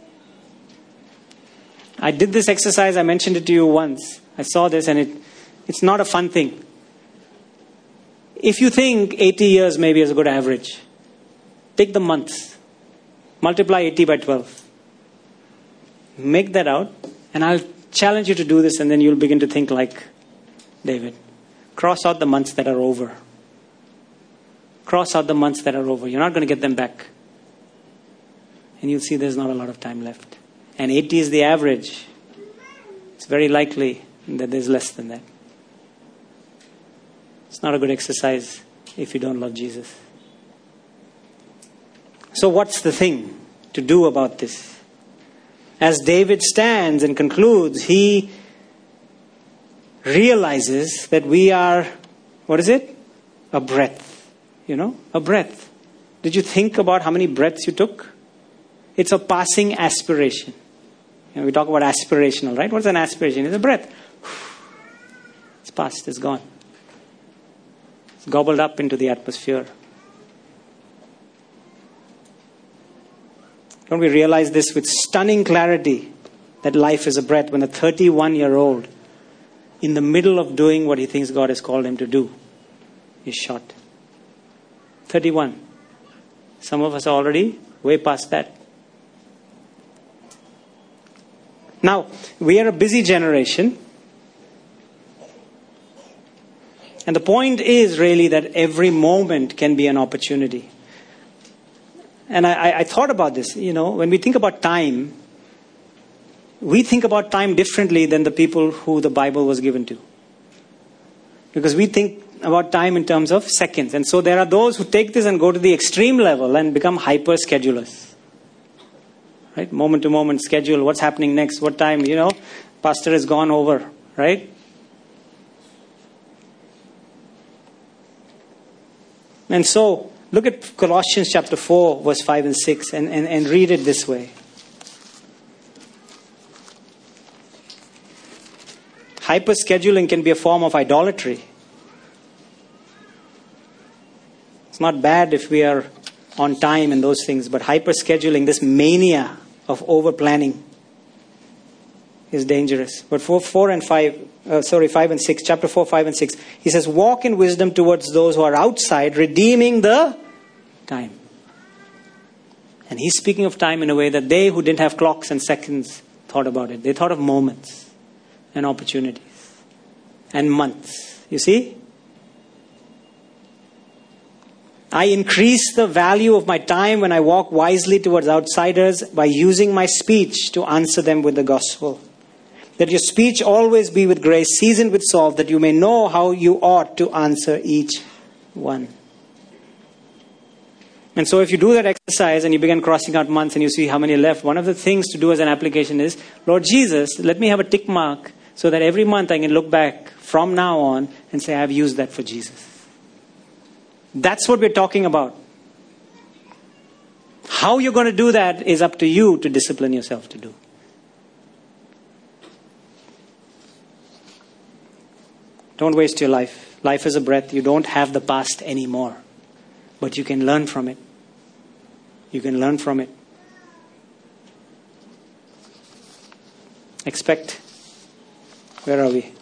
I did this exercise. I mentioned it to you once. I saw this and it's not a fun thing. If you think 80 years maybe is a good average, take the months. Multiply 80 by 12. Make that out. And I'll challenge you to do this, and then you'll begin to think like David. Cross out the months that are over. Cross out the months that are over. You're not going to get them back. And you'll see there's not a lot of time left. And 80 is the average. It's very likely that there's less than that. It's not a good exercise if you don't love Jesus. So what's the thing to do about this? As David stands and concludes, he realizes that we are, what is it? A breath. A breath. Did you think about how many breaths you took? It's a passing aspiration. We talk about aspirational, right? What's an aspiration? It's a breath. It's past, it's gone. It's gobbled up into the atmosphere. Don't we realize this with stunning clarity, that life is a breath, when a 31-year-old, in the middle of doing what he thinks God has called him to do, is shot. 31. Some of us are already way past that. Now, we are a busy generation. And the point is really that every moment can be an opportunity. And I thought about this, when we think about time, we think about time differently than the people who the Bible was given to. Because we think about time in terms of seconds. And so there are those who take this and go to the extreme level and become hyper schedulers. Right? Moment to moment schedule. What's happening next? What time? Pastor has gone over. Right? And so, look at Colossians chapter 4, verse 5 and 6 and read it this way. Hyper-scheduling can be a form of idolatry. It's not bad if we are on time and those things, but hyper-scheduling, this mania of over-planning, is dangerous. But 5 and 6, chapter 4, 5 and 6, he says, walk in wisdom towards those who are outside, redeeming the time. And he's speaking of time in a way that they who didn't have clocks and seconds thought about it. They thought of moments and opportunities and months. You see? I increase the value of my time when I walk wisely towards outsiders by using my speech to answer them with the gospel. That your speech always be with grace, seasoned with salt, that you may know how you ought to answer each one. And so if you do that exercise and you begin crossing out months and you see how many left, one of the things to do as an application is, Lord Jesus, let me have a tick mark so that every month I can look back from now on and say, I've used that for Jesus. That's what we're talking about. How you're going to do that is up to you to discipline yourself to do. Don't waste your life. Life is a breath. You don't have the past anymore. But you can learn from it. You can learn from it. Where are we?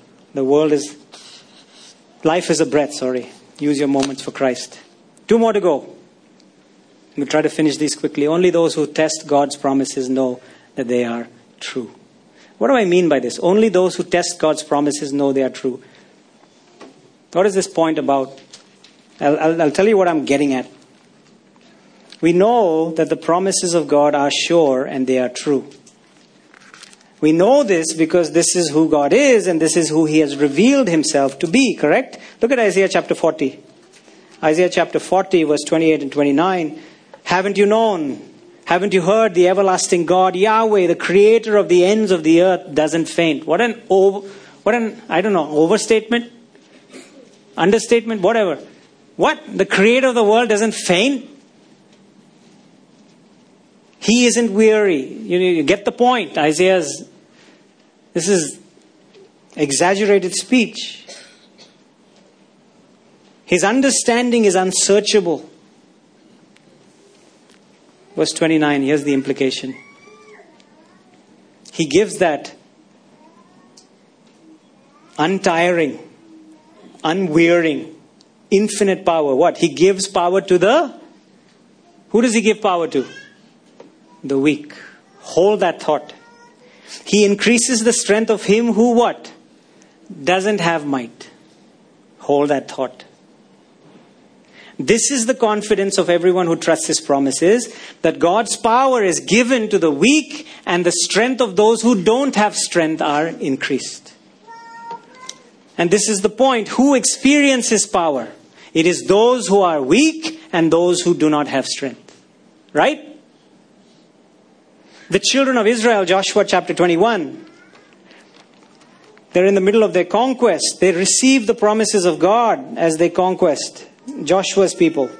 Life is a breath, Use your moments for Christ. 2 more to go. We'll try to finish these quickly. Only those who test God's promises know that they are true. What do I mean by this? Only those who test God's promises know they are true. What is this point about? I'll tell you what I'm getting at. We know that the promises of God are sure and they are true. We know this because this is who God is and this is who He has revealed Himself to be, correct? Look at Isaiah chapter 40. Isaiah chapter 40, verse 28 and 29. Haven't you known? Haven't you heard? The everlasting God, Yahweh, the creator of the ends of the earth, doesn't faint. What an overstatement? Understatement? Whatever. What? The creator of the world doesn't faint? He isn't weary. You get the point. This is exaggerated speech. His understanding is unsearchable. Verse 29, here's the implication. He gives that untiring, unwearying, infinite power. What? He gives power to who does He give power to? The weak. Hold that thought. He increases the strength of him who what? Doesn't have might. Hold that thought. This is the confidence of everyone who trusts His promises, that God's power is given to the weak and the strength of those who don't have strength are increased. And this is the point. Who experience His power? It is those who are weak and those who do not have strength. Right? The children of Israel, Joshua chapter 21, they're in the middle of their conquest. They receive the promises of God as they conquest Joshua's people.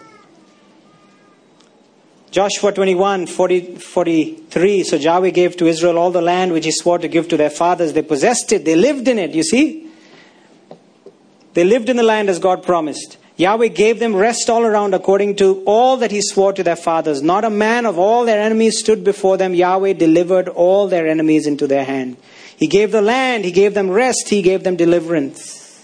Joshua 21, 43. So Yahweh gave to Israel all the land which He swore to give to their fathers. They possessed it. They lived in it, you see. They lived in the land as God promised. Yahweh gave them rest all around according to all that he swore to their fathers. Not a man of all their enemies stood before them. Yahweh delivered all their enemies into their hand. He gave the land. He gave them rest. He gave them deliverance.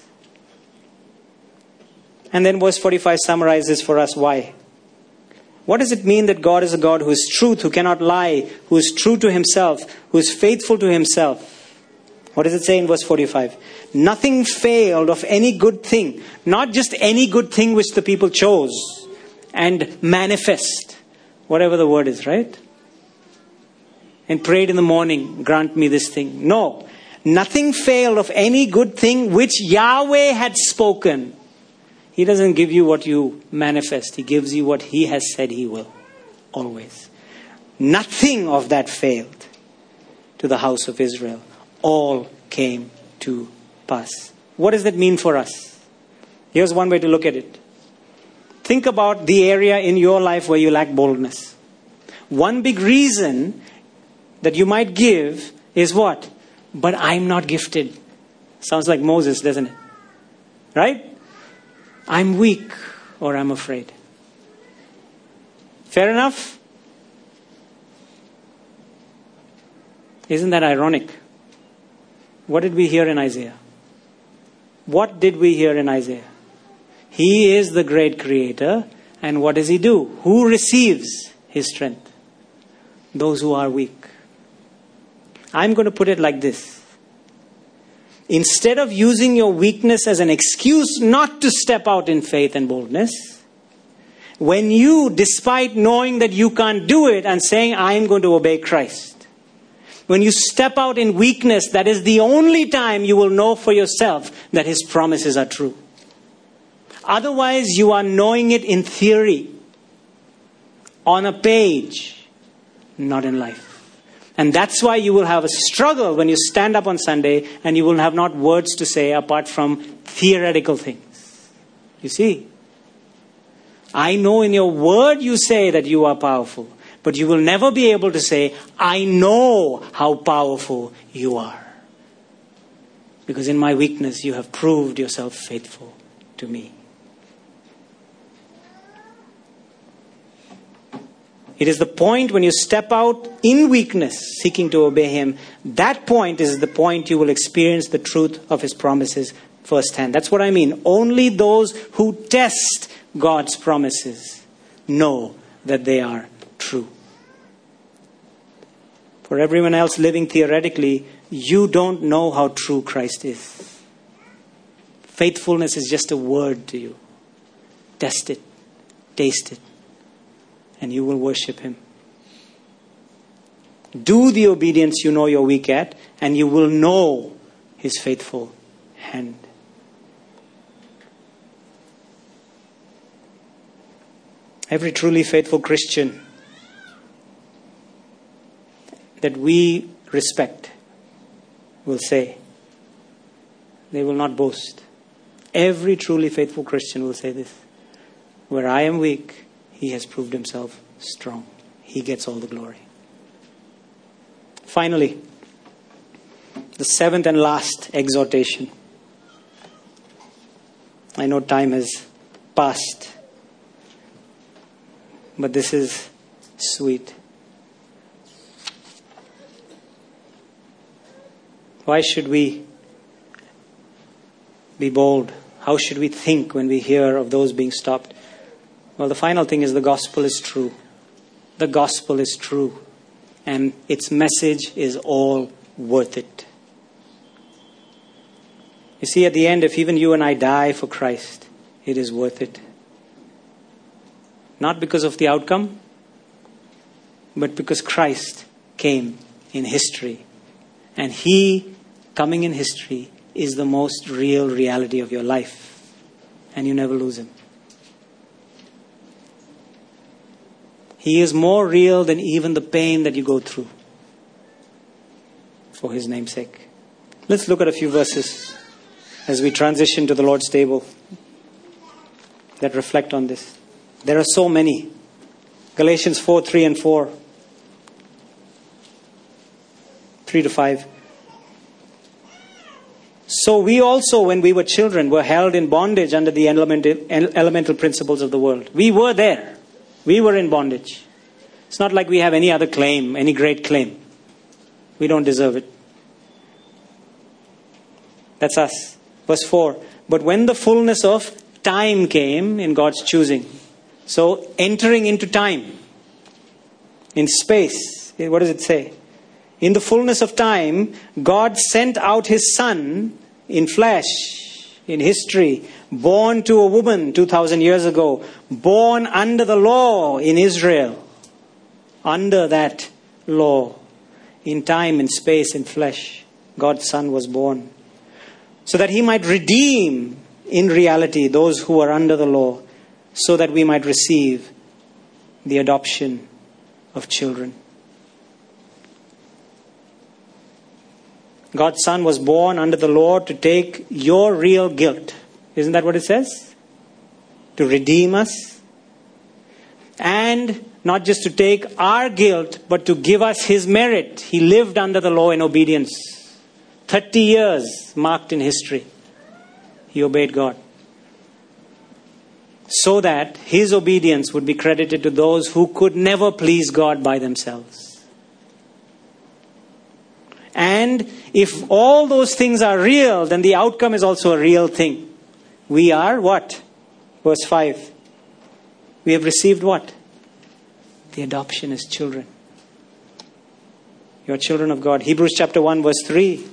And then verse 45 summarizes for us why. What does it mean that God is a God who is truth, who cannot lie, who is true to himself, who is faithful to himself? What does it say in verse 45? Nothing failed of any good thing. Not just any good thing which the people chose and manifest. Whatever the word is, right? And prayed in the morning, grant me this thing. No. Nothing failed of any good thing which Yahweh had spoken. He doesn't give you what you manifest. He gives you what he has said he will. Always. Nothing of that failed to the house of Israel. All came to pass. What does that mean for us? Here's one way to look at it. Think about the area in your life where you lack boldness. One big reason that you might give is what? But I'm not gifted. Sounds like Moses, doesn't it? Right? I'm weak or I'm afraid. Fair enough? Isn't that ironic? What did we hear in Isaiah? What did we hear in Isaiah? He is the great creator. And what does he do? Who receives his strength? Those who are weak. I'm going to put it like this. Instead of using your weakness as an excuse not to step out in faith and boldness, when you, despite knowing that you can't do it and saying, I'm going to obey Christ, when you step out in weakness, that is the only time you will know for yourself that his promises are true. Otherwise, you are knowing it in theory, on a page, not in life. And that's why you will have a struggle when you stand up on Sunday and you will have not words to say apart from theoretical things. You see? I know in your word you say that you are powerful. But you will never be able to say, I know how powerful you are. Because in my weakness, you have proved yourself faithful to me. It is the point when you step out in weakness, seeking to obey him. That point is the point you will experience the truth of his promises firsthand. That's what I mean. Only those who test God's promises know that they are true. For everyone else living theoretically, you don't know how true Christ is. Faithfulness is just a word to you. Test it. Taste it. And you will worship him. Do the obedience you know you're weak at, and you will know his faithful hand. Every truly faithful Christian that we respect will say, they will not boast. Every truly faithful Christian will say this. Where I am weak, he has proved himself strong. He gets all the glory. Finally, the seventh and last exhortation. I know time has passed, but this is sweet. Why should we be bold? How should we think when we hear of those being stopped? Well, the final thing is the gospel is true. The gospel is true. And its message is all worth it. You see, at the end, if even you and I die for Christ, it is worth it. Not because of the outcome, but because Christ came in history. And he, coming in history, is the most real reality of your life. And you never lose him. He is more real than even the pain that you go through. For his name's sake. Let's look at a few verses as we transition to the Lord's table that reflect on this. There are so many. Galatians 4, 3 and 4. 3 to 5. So we also, when we were children, were held in bondage under the elemental principles of the world. We were there. We were in bondage. It's not like we have any other claim, any great claim. We don't deserve it. That's us. Verse 4. But when the fullness of time came in God's choosing. So entering into time. In space. What does it say? In the fullness of time, God sent out His Son in flesh, in history, born to a woman 2,000 years ago, born under the law in Israel, under that law, in time, in space, in flesh, God's Son was born, so that He might redeem, in reality, those who are under the law, so that we might receive the adoption of children. God's Son was born under the law to take your real guilt. Isn't that what it says? To redeem us. And not just to take our guilt, but to give us His merit. He lived under the law in obedience. 30 years marked in history. He obeyed God. So that His obedience would be credited to those who could never please God by themselves. And if all those things are real, then the outcome is also a real thing. We are what? Verse 5. We have received what? The adoption as children. You are children of God. Hebrews chapter 1 verse 3.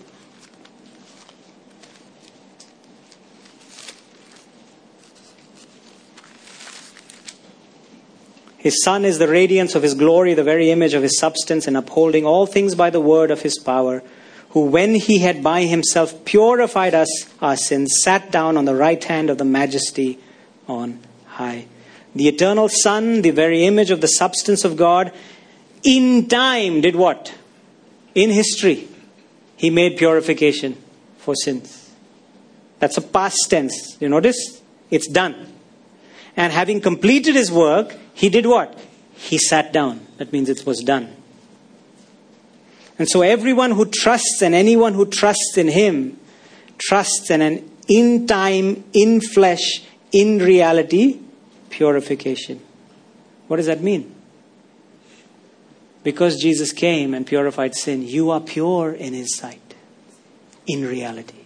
His Son is the radiance of His glory, the very image of His substance, and upholding all things by the word of His power, who when He had by Himself purified us, our sins, sat down on the right hand of the Majesty on high. The eternal Son, the very image of the substance of God, in time did what? In history, He made purification for sins. That's a past tense. You notice? It's done. And having completed His work, He did what? He sat down. That means it was done. And so everyone who trusts and anyone who trusts in Him trusts in an in time, in flesh, in reality, purification. What does that mean? Because Jesus came and purified sin, you are pure in His sight. In reality.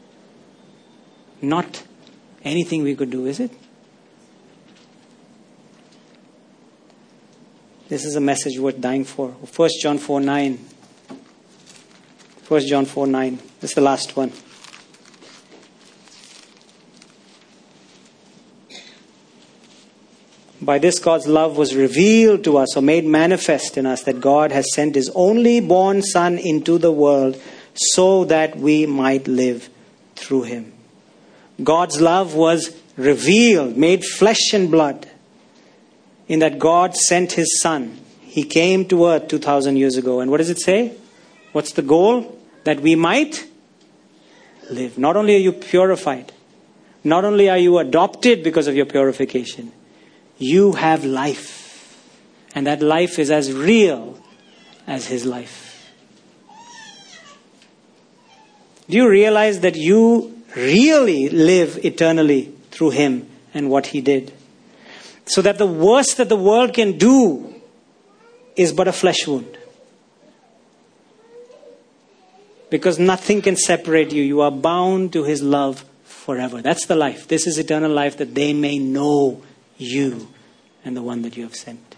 Not anything we could do, is it? This is a message worth dying for. 1 John 4:9. 1 John 4:9. This is the last one. By this God's love was revealed to us or made manifest in us, that God has sent His only born Son into the world so that we might live through Him. God's love was revealed, made flesh and blood, in that God sent His Son. He came to earth 2,000 years ago. And what does it say? What's the goal? That we might live. Not only are you purified, not only are you adopted because of your purification, you have life. And that life is as real as His life. Do you realize that you really live eternally through Him and what He did? So that the worst that the world can do is but a flesh wound. Because nothing can separate you. You are bound to His love forever. That's the life. This is eternal life, that they may know you and the one that you have sent.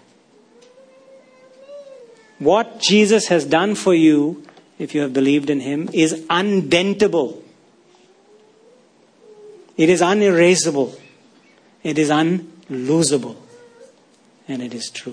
What Jesus has done for you, if you have believed in Him, is undentable. It is unerasable. It is unlosable. And it is true.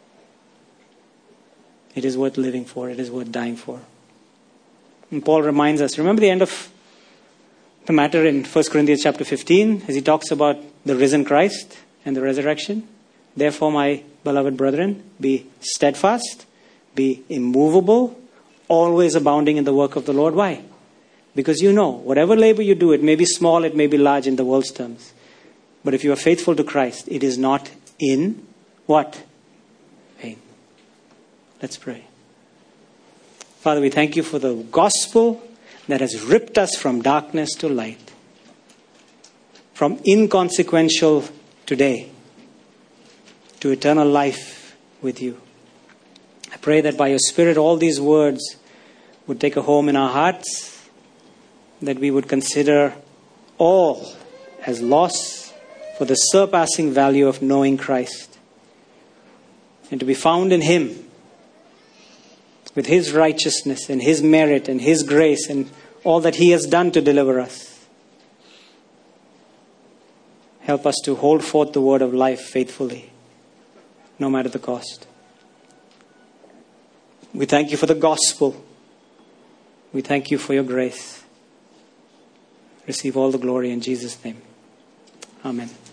It is worth living for. It is worth dying for. And Paul reminds us, remember the end of the matter in 1 Corinthians chapter 15, as he talks about the risen Christ and the resurrection? Therefore, my beloved brethren, be steadfast, be immovable, always abounding in the work of the Lord. Why? Because you know, whatever labor you do, it may be small, it may be large in the world's terms. But if you are faithful to Christ, it is not in what? Vain. Let's pray. Father, we thank You for the gospel that has ripped us from darkness to light, from inconsequential today to eternal life with you. I pray that by your Spirit all these words would take a home in our hearts, that we would consider all as loss for the surpassing value of knowing Christ, and to be found in Him with His righteousness and His merit and His grace and all that He has done to deliver us. Help us to hold forth the word of life faithfully, no matter the cost. We thank you for the gospel. We thank you for your grace. Receive all the glory in Jesus' name. Amen.